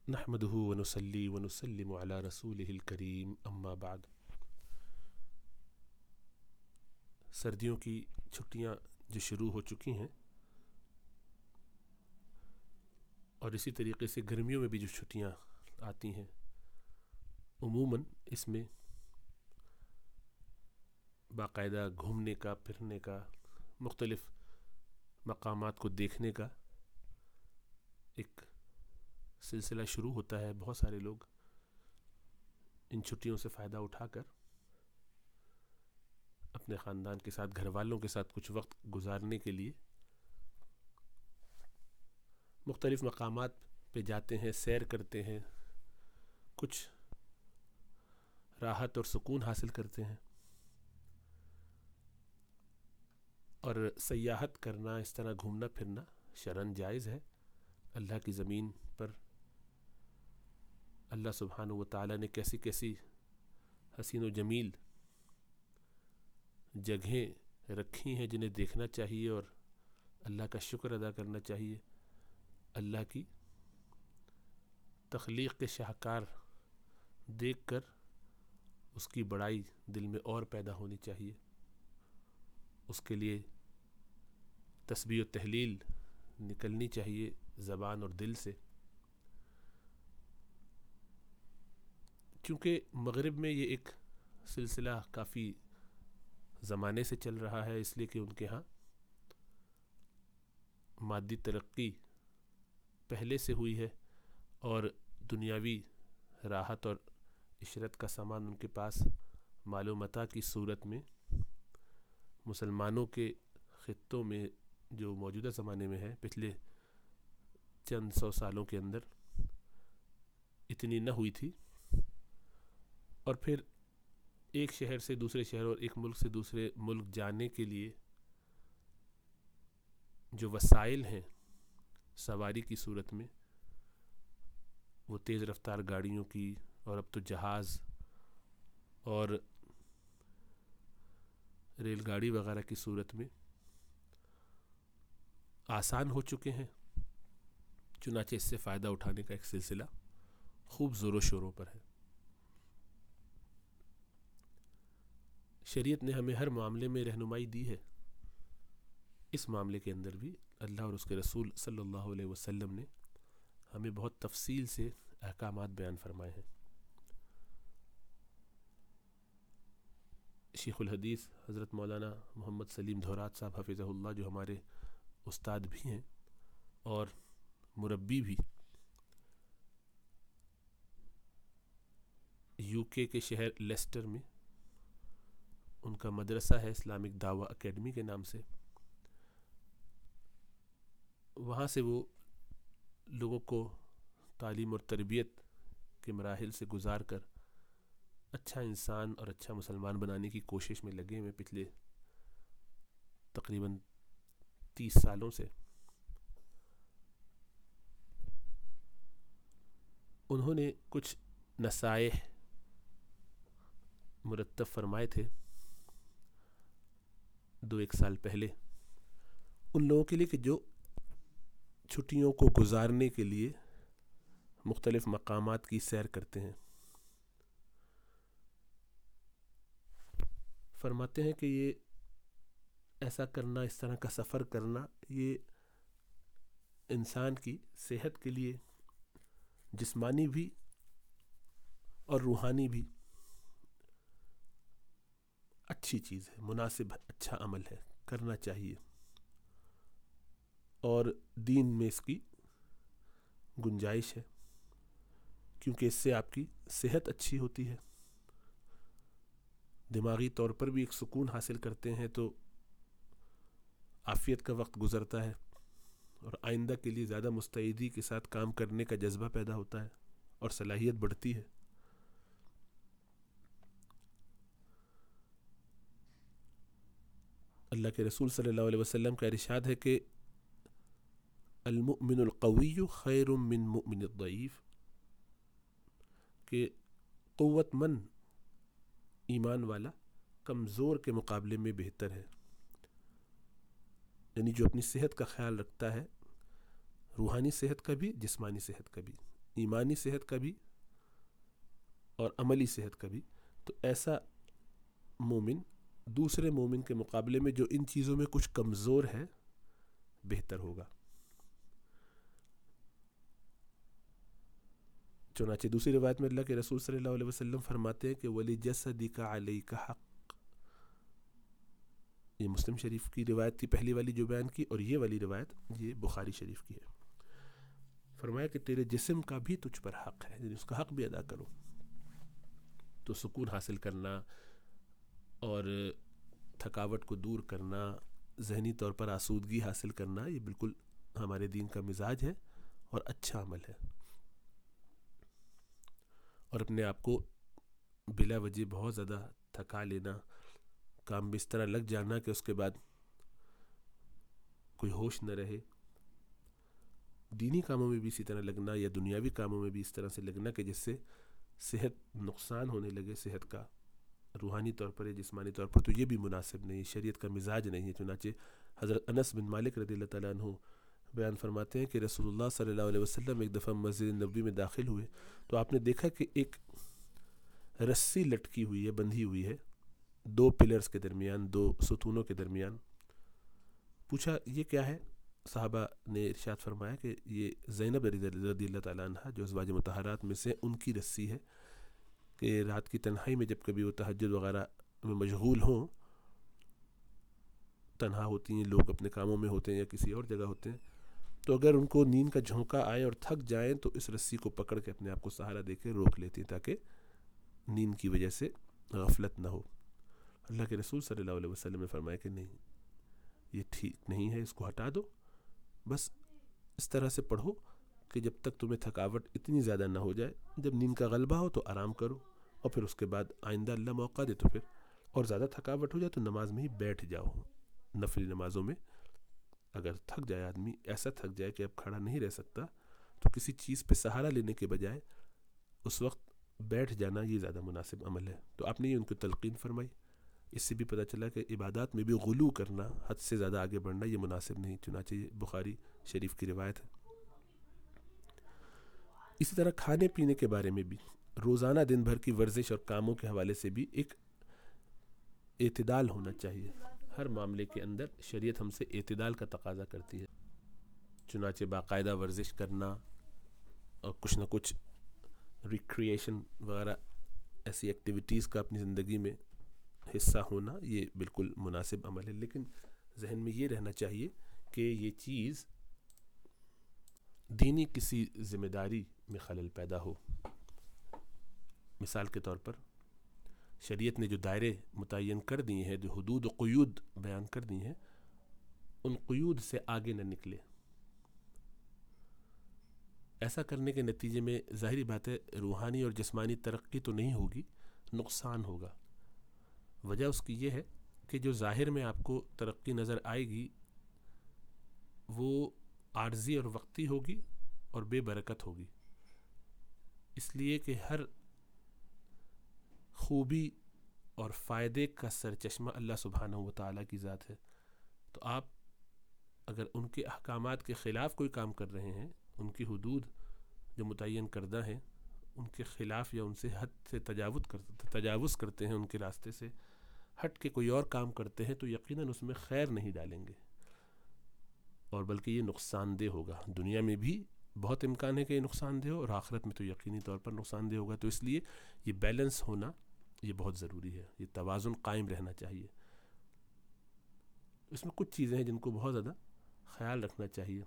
نحمده ونصلي ونسلم على رسوله الكريم اما بعد۔ سردیوں کی چھٹیاں جو شروع ہو چکی ہیں اور اسی طریقے سے گرمیوں میں بھی جو چھٹیاں آتی ہیں، عموماً اس میں باقاعدہ گھومنے کا، پھرنے کا، مختلف مقامات کو دیکھنے کا ایک سلسلہ شروع ہوتا ہے۔ بہت سارے لوگ ان چھٹیوں سے فائدہ اٹھا کر اپنے خاندان کے ساتھ، گھر والوں کے ساتھ کچھ وقت گزارنے کے لیے مختلف مقامات پہ جاتے ہیں، سیر کرتے ہیں، کچھ راحت اور سکون حاصل کرتے ہیں۔ اور سیاحت کرنا، اس طرح گھومنا پھرنا شرعاً جائز ہے۔ اللہ کی زمین پر اللہ سبحانہ و تعالیٰ نے کیسی کیسی حسین و جمیل جگہیں رکھی ہیں جنہیں دیکھنا چاہیے اور اللہ کا شکر ادا کرنا چاہیے۔ اللہ کی تخلیق کے شاہکار دیکھ کر اس کی بڑائی دل میں اور پیدا ہونی چاہیے، اس کے لیے تسبیح و تہلیل نکلنی چاہیے زبان اور دل سے۔ چونکہ مغرب میں یہ ایک سلسلہ کافی زمانے سے چل رہا ہے، اس لیے کہ ان کے ہاں مادی ترقی پہلے سے ہوئی ہے اور دنیاوی راحت اور عشرت کا سامان ان کے پاس مال و متاع کی صورت میں مسلمانوں کے خطوں میں جو موجودہ زمانے میں ہے، پچھلے چند سو سالوں کے اندر اتنی نہ ہوئی تھی۔ اور پھر ایک شہر سے دوسرے شہر اور ایک ملک سے دوسرے ملک جانے کے لیے جو وسائل ہیں سواری کی صورت میں، وہ تیز رفتار گاڑیوں کی اور اب تو جہاز اور ریل گاڑی وغیرہ کی صورت میں آسان ہو چکے ہیں۔ چنانچہ اس سے فائدہ اٹھانے کا ایک سلسلہ خوب زور و شوروں پر ہے۔ شریعت نے ہمیں ہر معاملے میں رہنمائی دی ہے، اس معاملے کے اندر بھی اللہ اور اس کے رسول صلی اللہ علیہ وسلم نے ہمیں بہت تفصیل سے احکامات بیان فرمائے ہیں۔ شیخ الحدیث حضرت مولانا محمد سلیم دھورات صاحب حفظہ اللہ، جو ہمارے استاد بھی ہیں اور مربی بھی، یو کے شہر لیسٹر میں ان کا مدرسہ ہے اسلامک دعویٰ اکیڈمی کے نام سے۔ وہاں سے وہ لوگوں کو تعلیم اور تربیت کے مراحل سے گزار کر اچھا انسان اور اچھا مسلمان بنانے کی کوشش میں لگے ہوئے پچھلے تقریباً 30 سالوں سے۔ انہوں نے کچھ نصائح مرتب فرمائے تھے 2-1 سال پہلے ان لوگوں کے لیے کہ جو چھٹیوں کو گزارنے کے لیے مختلف مقامات کی سیر کرتے ہیں۔ فرماتے ہیں کہ یہ ایسا کرنا، اس طرح کا سفر کرنا، یہ انسان کی صحت کے لیے جسمانی بھی اور روحانی بھی اچھی چیز ہے، مناسب اچھا عمل ہے، کرنا چاہیے، اور دین میں اس کی گنجائش ہے، کیونکہ اس سے آپ کی صحت اچھی ہوتی ہے، دماغی طور پر بھی ایک سکون حاصل کرتے ہیں، تو عافیت کا وقت گزرتا ہے اور آئندہ کے لیے زیادہ مستعدی کے ساتھ کام کرنے کا جذبہ پیدا ہوتا ہے اور صلاحیت بڑھتی ہے۔ اللہ کے رسول صلی اللہ علیہ وسلم کا ارشاد ہے کہ المؤمن القوی خیر من مؤمن الضعیف، کہ قوت مند ایمان والا کمزور کے مقابلے میں بہتر ہے۔ یعنی جو اپنی صحت کا خیال رکھتا ہے، روحانی صحت کا بھی، جسمانی صحت کا بھی، ایمانی صحت کا بھی اور عملی صحت کا بھی، تو ایسا مومن دوسرے مومن کے مقابلے میں جو ان چیزوں میں کچھ کمزور ہے بہتر ہوگا۔ چنانچہ دوسری روایت میں اللہ کے رسول صلی اللہ علیہ وسلم فرماتے ہیں کہ وَلِجَسَدِكَ عَلَيْكَ حق، یہ مسلم شریف کی روایت تھی پہلی والی جو بیان کی، اور یہ والی روایت یہ بخاری شریف کی ہے۔ فرمایا کہ تیرے جسم کا بھی تجھ پر حق ہے، یعنی اس کا حق بھی ادا کرو۔ تو سکون حاصل کرنا اور تھکاوٹ کو دور کرنا، ذہنی طور پر آسودگی حاصل کرنا، یہ بالکل ہمارے دین کا مزاج ہے اور اچھا عمل ہے۔ اور اپنے آپ کو بلا وجہ بہت زیادہ تھکا لینا، کام میں اس طرح لگ جانا کہ اس کے بعد کوئی ہوش نہ رہے، دینی کاموں میں بھی اسی طرح لگنا یا دنیاوی کاموں میں بھی اس طرح سے لگنا کہ جس سے صحت نقصان ہونے لگے، صحت کا روحانی طور پر یا جسمانی طور پر، تو یہ بھی مناسب نہیں، شریعت کا مزاج نہیں ہے۔ چنانچہ حضرت انس بن مالک رضی اللہ تعالیٰ عنہ بیان فرماتے ہیں کہ رسول اللہ صلی اللہ علیہ وسلم ایک دفعہ مسجد نبوی میں داخل ہوئے تو آپ نے دیکھا کہ ایک رسی لٹکی ہوئی ہے، بندھی ہوئی ہے دو پلرز کے درمیان، دو ستونوں کے درمیان۔ پوچھا یہ کیا ہے؟ صحابہ نے ارشاد فرمایا کہ یہ زینب رضی اللہ تعالیٰ عنہ جو ازواج مطہرات میں سے ان کی رسی ہے کہ رات کی تنہائی میں جب کبھی وہ تہجد وغیرہ میں مشغول ہوں، تنہا ہوتی ہیں، لوگ اپنے کاموں میں ہوتے ہیں یا کسی اور جگہ ہوتے ہیں، تو اگر ان کو نیند کا جھونکا آئے اور تھک جائیں تو اس رسی کو پکڑ کے اپنے آپ کو سہارا دے کے روک لیتی ہیں تاکہ نیند کی وجہ سے غفلت نہ ہو۔ اللہ کے رسول صلی اللہ علیہ وسلم نے فرمایا کہ نہیں، یہ ٹھیک نہیں ہے، اس کو ہٹا دو، بس اس طرح سے پڑھو کہ جب تک تمہیں تھکاوٹ اتنی زیادہ نہ ہو جائے، جب نیند کا غلبہ ہو تو آرام کرو، اور پھر اس کے بعد آئندہ اللہ موقع دے تو پھر اور زیادہ تھکاوٹ ہو جائے تو نماز میں ہی بیٹھ جاؤ۔ نفلی نمازوں میں اگر تھک جائے آدمی، ایسا تھک جائے کہ اب کھڑا نہیں رہ سکتا، تو کسی چیز پہ سہارا لینے کے بجائے اس وقت بیٹھ جانا یہ زیادہ مناسب عمل ہے۔ تو آپ نے یہ ان کو تلقین فرمائی۔ اس سے بھی پتہ چلا کہ عبادات میں بھی غلو کرنا، حد سے زیادہ آگے بڑھنا یہ مناسب نہیں، چنانچہ یہ بخاری شریف کی روایت ہے۔ اسی طرح کھانے پینے کے بارے میں بھی روزانہ دن بھر کی ورزش اور کاموں کے حوالے سے بھی ایک اعتدال ہونا چاہیے۔ ہر معاملے کے اندر شریعت ہم سے اعتدال کا تقاضا کرتی ہے، چنانچہ باقاعدہ ورزش کرنا اور کچھ نہ کچھ ریکریشن وغیرہ ایسی ایکٹیویٹیز کا اپنی زندگی میں حصہ ہونا یہ بالکل مناسب عمل ہے، لیکن ذہن میں یہ رہنا چاہیے کہ یہ چیز دینی کسی ذمہ داری میں خلل پیدا ہو۔ مثال کے طور پر شریعت نے جو دائرے متعین کر دیے ہیں، جو حدود و قیود بیان کر دی ہیں، ان قیود سے آگے نہ نکلے۔ ایسا کرنے کے نتیجے میں ظاہری بات ہے روحانی اور جسمانی ترقی تو نہیں ہوگی، نقصان ہوگا۔ وجہ اس کی یہ ہے کہ جو ظاہر میں آپ کو ترقی نظر آئے گی وہ عارضی اور وقتی ہوگی اور بے برکت ہوگی، اس لیے کہ ہر خوبی اور فائدے کا سرچشمہ اللہ سبحانہ و تعالیٰ کی ذات ہے۔ تو آپ اگر ان کے احکامات کے خلاف کوئی کام کر رہے ہیں، ان کی حدود جو متعین کردہ ہیں ان کے خلاف یا ان سے حد سے تجاوز کرتے ہیں، ان کے راستے سے ہٹ کے کوئی اور کام کرتے ہیں، تو یقیناً اس میں خیر نہیں ڈالیں گے، اور بلکہ یہ نقصان دہ ہوگا۔ دنیا میں بھی بہت امکان ہے کہ یہ نقصان دہ ہو، اور آخرت میں تو یقینی طور پر نقصان دہ ہوگا۔ تو اس لیے یہ بیلنس ہونا یہ بہت ضروری ہے، یہ توازن قائم رہنا چاہیے۔ اس میں کچھ چیزیں ہیں جن کو بہت زیادہ خیال رکھنا چاہیے۔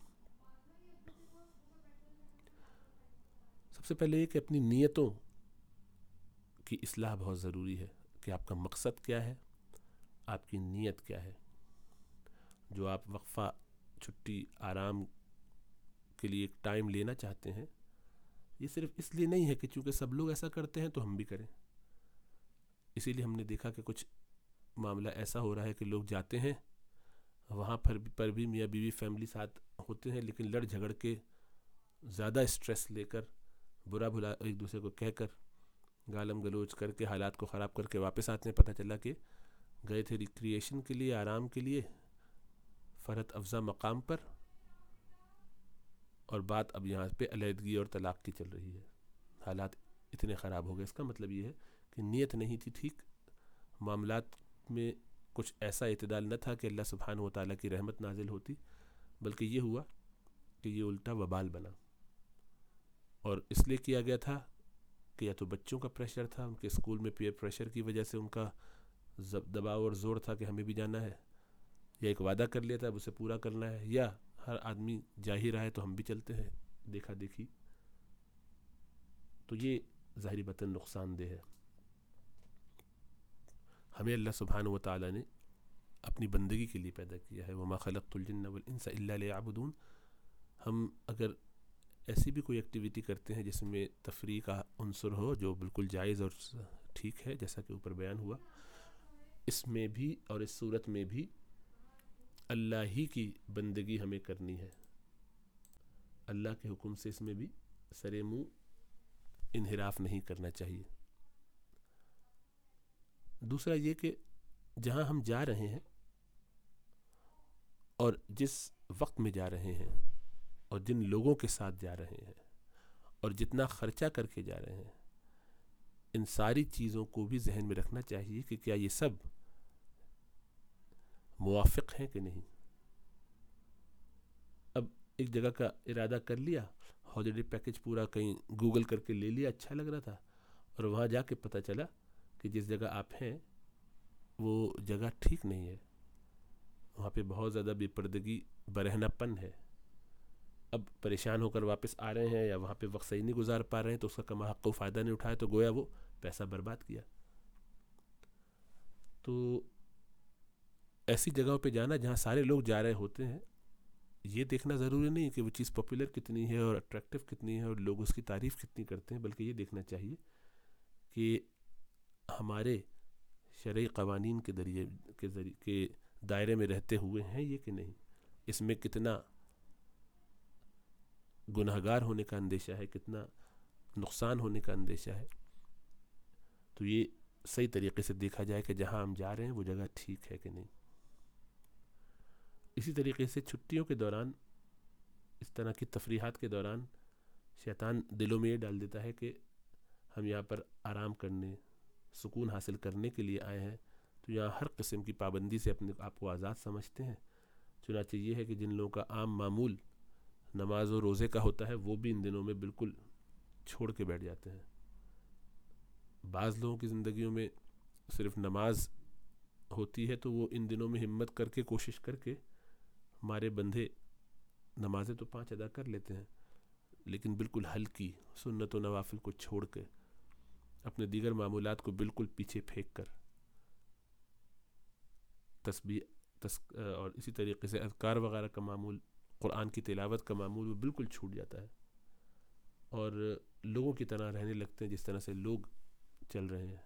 سب سے پہلے یہ کہ اپنی نیتوں کی اصلاح بہت ضروری ہے، کہ آپ کا مقصد کیا ہے، آپ کی نیت کیا ہے۔ جو آپ وقفہ، چھٹی، آرام کے لیے ایک ٹائم لینا چاہتے ہیں، یہ صرف اس لیے نہیں ہے کہ چونکہ سب لوگ ایسا کرتے ہیں تو ہم بھی کریں۔ اسی لیے ہم نے دیکھا کہ کچھ معاملہ ایسا ہو رہا ہے کہ لوگ جاتے ہیں وہاں پر بھی میاں بیوی فیملی ساتھ ہوتے ہیں، لیکن لڑ جھگڑ کے زیادہ اسٹریس لے کر برا بھلا ایک دوسرے کو کہہ کر گالم گلوچ کر کے حالات کو خراب کر کے واپس آتے ہیں۔ پتہ چلا کہ گئے تھے ریکریشن کے لیے، آرام کے لیے، فرحت افزا مقام پر، اور بات اب یہاں پہ علیحدگی اور طلاق کی چل رہی ہے. حالات اتنے خراب ہو گئے. اس کا مطلب یہ ہے کہ نیت نہیں تھی ٹھیک, معاملات میں کچھ ایسا اعتدال نہ تھا کہ اللہ سبحانہ و تعالیٰ کی رحمت نازل ہوتی, بلکہ یہ ہوا کہ یہ الٹا وبال بنا. اور اس لیے کیا گیا تھا کہ یا تو بچوں کا پریشر تھا, ان کے اسکول میں پیئر پریشر کی وجہ سے ان کا دباؤ اور زور تھا کہ ہمیں بھی جانا ہے, یا ایک وعدہ کر لیا تھا اب اسے پورا کرنا ہے, یا ہر آدمی جا ہی رہا ہے تو ہم بھی چلتے ہیں, دیکھا دیکھی. تو یہ ظاہری بطن نقصان دہ ہے. ہمیں اللہ سبحانہ و تعالیٰ نے اپنی بندگی کے لیے پیدا کیا ہے. وما خلقت الجن والانس الا لیعبدون. ہم اگر ایسی بھی کوئی ایکٹیویٹی کرتے ہیں جس میں تفریح کا عنصر ہو, جو بالکل جائز اور ٹھیک ہے جیسا کہ اوپر بیان ہوا, اس میں بھی اور اس صورت میں بھی اللہ ہی کی بندگی ہمیں کرنی ہے. اللہ کے حکم سے اس میں بھی سرے منہ انحراف نہیں کرنا چاہیے. دوسرا یہ کہ جہاں ہم جا رہے ہیں اور جس وقت میں جا رہے ہیں اور جن لوگوں کے ساتھ جا رہے ہیں اور جتنا خرچہ کر کے جا رہے ہیں, ان ساری چیزوں کو بھی ذہن میں رکھنا چاہیے کہ کیا یہ سب موافق ہیں کہ نہیں. اب ایک جگہ کا ارادہ کر لیا, ہالیڈے پیکج پورا کہیں گوگل کر کے لے لیا, اچھا لگ رہا تھا, اور وہاں جا کے پتہ چلا کہ جس جگہ آپ ہیں وہ جگہ ٹھیک نہیں ہے, وہاں پہ بہت زیادہ بے پردگی برہنہ پن ہے. اب پریشان ہو کر واپس آ رہے ہیں یا وہاں پہ وقت صحیح نہیں گزار پا رہے ہیں, تو اس کا کما حق و فائدہ نہیں اٹھایا, تو گویا وہ پیسہ برباد کیا. تو ایسی جگہوں پہ جانا جہاں سارے لوگ جا رہے ہوتے ہیں, یہ دیکھنا ضروری نہیں کہ وہ چیز پاپولر کتنی ہے اور اٹریکٹیو کتنی ہے اور لوگ اس کی تعریف کتنی کرتے ہیں, بلکہ یہ دیکھنا چاہیے کہ ہمارے شرعی قوانین کے ذریعے کے دائرے میں رہتے ہوئے ہیں یہ کہ نہیں, اس میں کتنا گنہگار ہونے کا اندیشہ ہے, کتنا نقصان ہونے کا اندیشہ ہے. تو یہ صحیح طریقے سے دیکھا جائے کہ جہاں ہم جا رہے ہیں وہ جگہ ٹھیک ہے کہ نہیں. اسی طریقے سے چھٹیوں کے دوران, اس طرح کی تفریحات کے دوران, شیطان دلوں میں یہ ڈال دیتا ہے کہ ہم یہاں پر آرام کرنے, سکون حاصل کرنے کے لیے آئے ہیں, تو یہاں ہر قسم کی پابندی سے اپنے آپ کو آزاد سمجھتے ہیں. چنانچہ یہ ہے کہ جن لوگوں کا عام معمول نماز و روزے کا ہوتا ہے وہ بھی ان دنوں میں بالکل چھوڑ کے بیٹھ جاتے ہیں. بعض لوگوں کی زندگیوں میں صرف نماز ہوتی ہے تو وہ ان دنوں میں ہمت کر کے کوشش کر کے ہمارے بندھے نمازیں تو 5 ادا کر لیتے ہیں, لیکن بالکل ہلکی سنت و نوافل کو چھوڑ کے اپنے دیگر معمولات کو بالکل پیچھے پھینک کر تسبیح اور اسی طریقے سے اذکار وغیرہ کا معمول, قرآن کی تلاوت کا معمول وہ بالکل چھوٹ جاتا ہے, اور لوگوں کی طرح رہنے لگتے ہیں جس طرح سے لوگ چل رہے ہیں.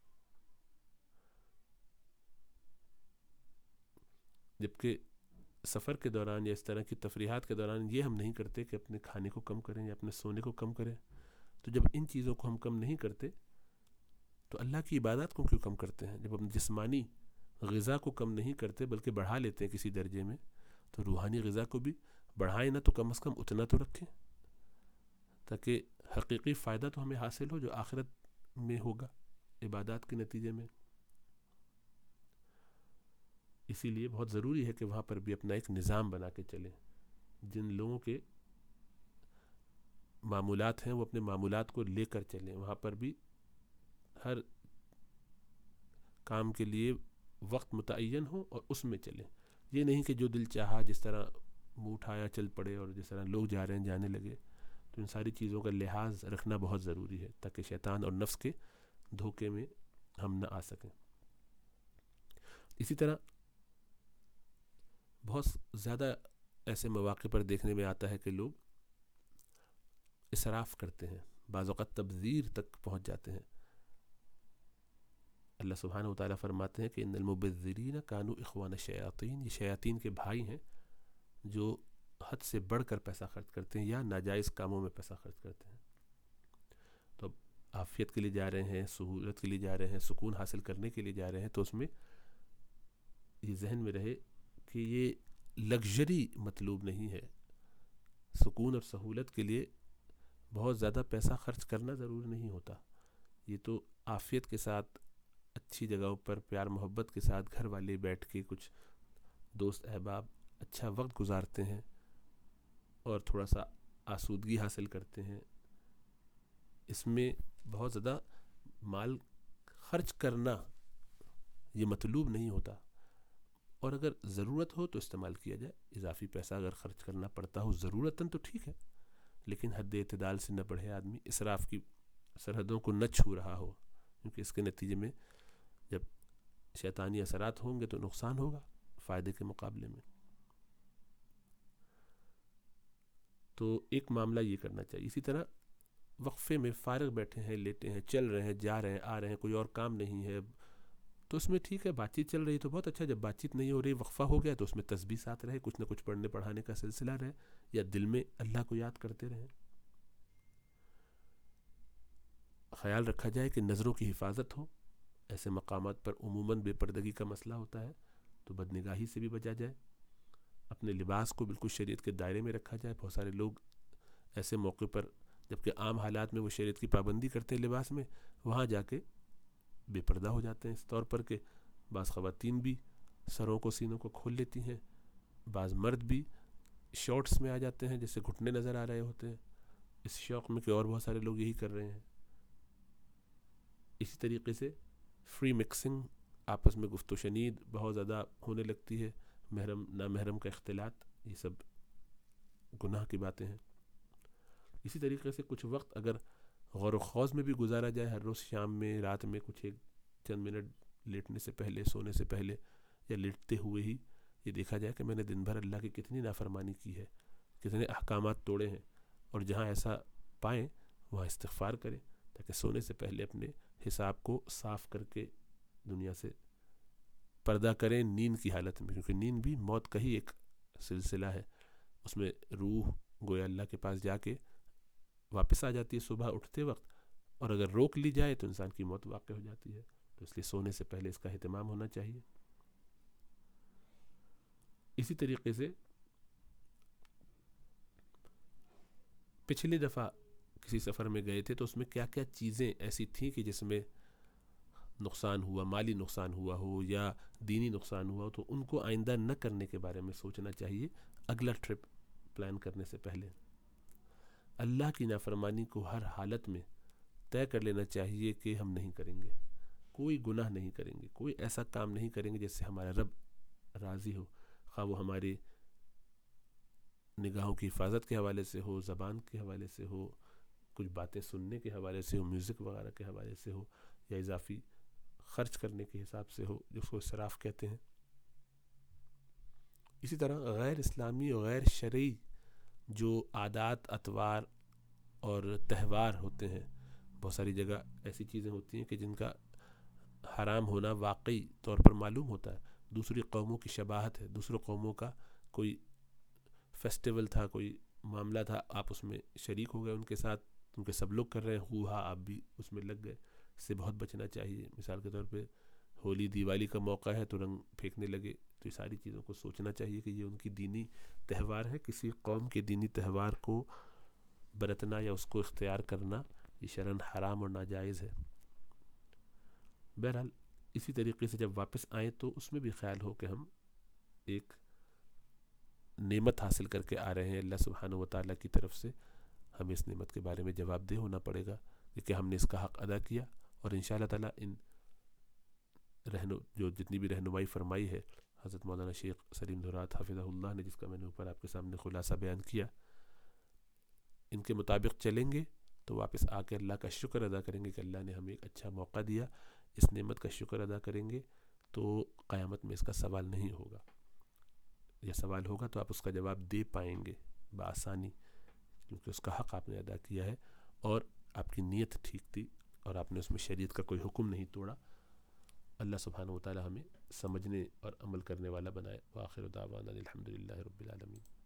جبکہ سفر کے دوران یا اس طرح کی تفریحات کے دوران یہ ہم نہیں کرتے کہ اپنے کھانے کو کم کریں یا اپنے سونے کو کم کریں. تو جب ان چیزوں کو ہم کم نہیں کرتے تو اللہ کی عبادات کو کیوں کم کرتے ہیں؟ جب ہم جسمانی غذا کو کم نہیں کرتے بلکہ بڑھا لیتے ہیں کسی درجے میں, تو روحانی غذا کو بھی بڑھائیں نہ تو کم از کم اتنا تو رکھیں, تاکہ حقیقی فائدہ تو ہمیں حاصل ہو جو آخرت میں ہوگا عبادات کے نتیجے میں. اسی لیے بہت ضروری ہے کہ وہاں پر بھی اپنا ایک نظام بنا کے چلیں. جن لوگوں کے معمولات ہیں وہ اپنے معمولات کو لے کر چلیں, وہاں پر بھی ہر کام کے لیے وقت متعین ہو اور اس میں چلیں. یہ نہیں کہ جو دل چاہا جس طرح منہ اٹھایا چل پڑے اور جس طرح لوگ جا رہے ہیں جانے لگے. تو ان ساری چیزوں کا لحاظ رکھنا بہت ضروری ہے تاکہ شیطان اور نفس کے دھوکے میں ہم نہ آ سکیں. اسی طرح بہت زیادہ ایسے مواقع پر دیکھنے میں آتا ہے کہ لوگ اسراف کرتے ہیں, بعض اوقات تبذیر تک پہنچ جاتے ہیں. اللہ سبحانہ و تعالیٰ فرماتے ہیں کہ ان المبذرین کانوا اخوان الشیاطین, یہ شیاطین کے بھائی ہیں جو حد سے بڑھ کر پیسہ خرچ کرتے ہیں یا ناجائز کاموں میں پیسہ خرچ کرتے ہیں. تو اب عافیت کے لیے جا رہے ہیں, سہولت کے لیے جا رہے ہیں, سکون حاصل کرنے کے لیے جا رہے ہیں, تو اس میں یہ ذہن میں رہے کہ یہ لگژری مطلوب نہیں ہے, سکون اور سہولت کے لیے بہت زیادہ پیسہ خرچ کرنا ضروری نہیں ہوتا. یہ تو عافیت کے ساتھ اچھی جگہوں پر پیار محبت کے ساتھ گھر والے بیٹھ کے کچھ دوست احباب اچھا وقت گزارتے ہیں اور تھوڑا سا آسودگی حاصل کرتے ہیں. اس میں بہت زیادہ مال خرچ کرنا یہ مطلوب نہیں ہوتا، اور اگر ضرورت ہو تو استعمال کیا جائے. اضافی پیسہ اگر خرچ کرنا پڑتا ہو ضرورتاً تو ٹھیک ہے، لیکن حد اعتدال سے نہ بڑھے آدمی، اسراف کی سرحدوں کو نہ چھو رہا ہو، کیونکہ اس کے نتیجے میں جب شیطانی اثرات ہوں گے تو نقصان ہوگا فائدے کے مقابلے میں. تو ایک معاملہ یہ کرنا چاہیے. اسی طرح وقفے میں فارغ بیٹھے ہیں، لیٹے ہیں، چل رہے ہیں، جا رہے ہیں، آ رہے ہیں، کوئی اور کام نہیں ہے تو اس میں ٹھیک ہے. بات چیت چل رہی تو بہت اچھا. جب بات چیت نہیں ہو رہی، وقفہ ہو گیا، تو اس میں تسبیح ساتھ رہے، کچھ نہ کچھ پڑھنے پڑھانے کا سلسلہ رہے، یا دل میں اللہ کو یاد کرتے رہیں. خیال رکھا جائے کہ نظروں کی حفاظت ہو. ایسے مقامات پر عموماً بے پردگی کا مسئلہ ہوتا ہے، تو بدنگاہی سے بھی بچا جائے. اپنے لباس کو بالکل شریعت کے دائرے میں رکھا جائے. بہت سارے لوگ ایسے موقع پر جبکہ عام حالات میں وہ شریعت کی پابندی کرتے ہیں لباس میں، وہاں جا کے بے پردہ ہو جاتے ہیں، اس طور پر کہ بعض خواتین بھی سروں کو سینوں کو کھول لیتی ہیں، بعض مرد بھی شارٹس میں آ جاتے ہیں جیسے گھٹنے نظر آ رہے ہوتے ہیں، اس شوق میں کہ اور بہت سارے لوگ یہی کر رہے ہیں. اسی طریقے سے فری مکسنگ، آپس میں گفت و شنید بہت زیادہ ہونے لگتی ہے، محرم نامحرم کا اختلاط، یہ سب گناہ کی باتیں ہیں. اسی طریقے سے کچھ وقت اگر غور و خوض میں بھی گزارا جائے، ہر روز شام میں، رات میں کچھ ایک چند منٹ لیٹنے سے پہلے، سونے سے پہلے، یا لیٹتے ہوئے ہی یہ دیکھا جائے کہ میں نے دن بھر اللہ کی کتنی نافرمانی کی ہے، کتنے احکامات توڑے ہیں، اور جہاں ایسا پائیں وہاں استغفار کریں تاکہ سونے سے پہلے اپنے حساب کو صاف کر کے دنیا سے پردہ کریں نیند کی حالت میں. کیونکہ نیند بھی موت کا ہی ایک سلسلہ ہے، اس میں روح گویا اللہ کے پاس جا کے واپس آ جاتی ہے صبح اٹھتے وقت، اور اگر روک لی جائے تو انسان کی موت واقع ہو جاتی ہے. تو اس لیے سونے سے پہلے اس کا اہتمام ہونا چاہیے. اسی طریقے سے پچھلی دفعہ کسی سفر میں گئے تھے تو اس میں کیا کیا چیزیں ایسی تھیں کہ جس میں نقصان ہوا، مالی نقصان ہوا ہو یا دینی نقصان ہوا ہو، تو ان کو آئندہ نہ کرنے کے بارے میں سوچنا چاہیے اگلا ٹرپ پلان کرنے سے پہلے. اللہ کی نافرمانی کو ہر حالت میں طے کر لینا چاہیے کہ ہم نہیں کریں گے، کوئی گناہ نہیں کریں گے، کوئی ایسا کام نہیں کریں گے جس سے ہمارا رب راضی ہو، خواہ وہ ہماری نگاہوں کی حفاظت کے حوالے سے ہو، زبان کے حوالے سے ہو، کچھ باتیں سننے کے حوالے سے ہو، میوزک وغیرہ کے حوالے سے ہو، یا اضافی خرچ کرنے کے حساب سے ہو، جس کو اسراف کہتے ہیں. اسی طرح غیر اسلامی اور غیر شرعی جو عادات، اطوار اور تہوار ہوتے ہیں، بہت ساری جگہ ایسی چیزیں ہوتی ہیں کہ جن کا حرام ہونا واقعی طور پر معلوم ہوتا ہے. دوسری قوموں کی شباہت ہے، دوسروں قوموں کا کوئی فیسٹیول تھا، کوئی معاملہ تھا، آپ اس میں شریک ہو گئے ان کے ساتھ، کیونکہ سب لوگ کر رہے ہیں، ہو ہاں آپ بھی اس میں لگ گئے. اس سے بہت بچنا چاہیے. مثال کے طور پہ ہولی دیوالی کا موقع ہے تو رنگ پھینکنے لگے، تو یہ ساری چیزوں کو سوچنا چاہیے کہ یہ ان کی دینی تہوار ہے. کسی قوم کے دینی تہوار کو برتنا یا اس کو اختیار کرنا یہ شرعاً حرام اور ناجائز ہے. بہرحال اسی طریقے سے جب واپس آئیں تو اس میں بھی خیال ہو کہ ہم ایک نعمت حاصل کر کے آ رہے ہیں اللہ سبحانہ و تعالیٰ کی طرف سے. ہمیں اس نعمت کے بارے میں جواب دہ ہونا پڑے گا کہ ہم نے اس کا حق ادا کیا. اور انشاءاللہ تعالیٰ ان جو جتنی بھی رہنمائی فرمائی ہے حضرت مولانا شیخ سلیم دھرات حفظہ اللہ نے، جس کا میں نے اوپر آپ کے سامنے خلاصہ بیان کیا، ان کے مطابق چلیں گے تو واپس آ کے اللہ کا شکر ادا کریں گے کہ اللہ نے ہمیں ایک اچھا موقع دیا. اس نعمت کا شکر ادا کریں گے تو قیامت میں اس کا سوال نہیں ہوگا، یا سوال ہوگا تو آپ اس کا جواب دے پائیں گے بآسانی، کیونکہ اس کا حق آپ نے ادا کیا ہے اور آپ کی نیت ٹھیک تھی اور آپ نے اس میں شریعت کا کوئی حکم نہیں توڑا. اللہ سبحانہ و تعالی ہمیں سمجھنے اور عمل کرنے والا بنائے. وآخر دعوانا الحمدللہ رب العالمین.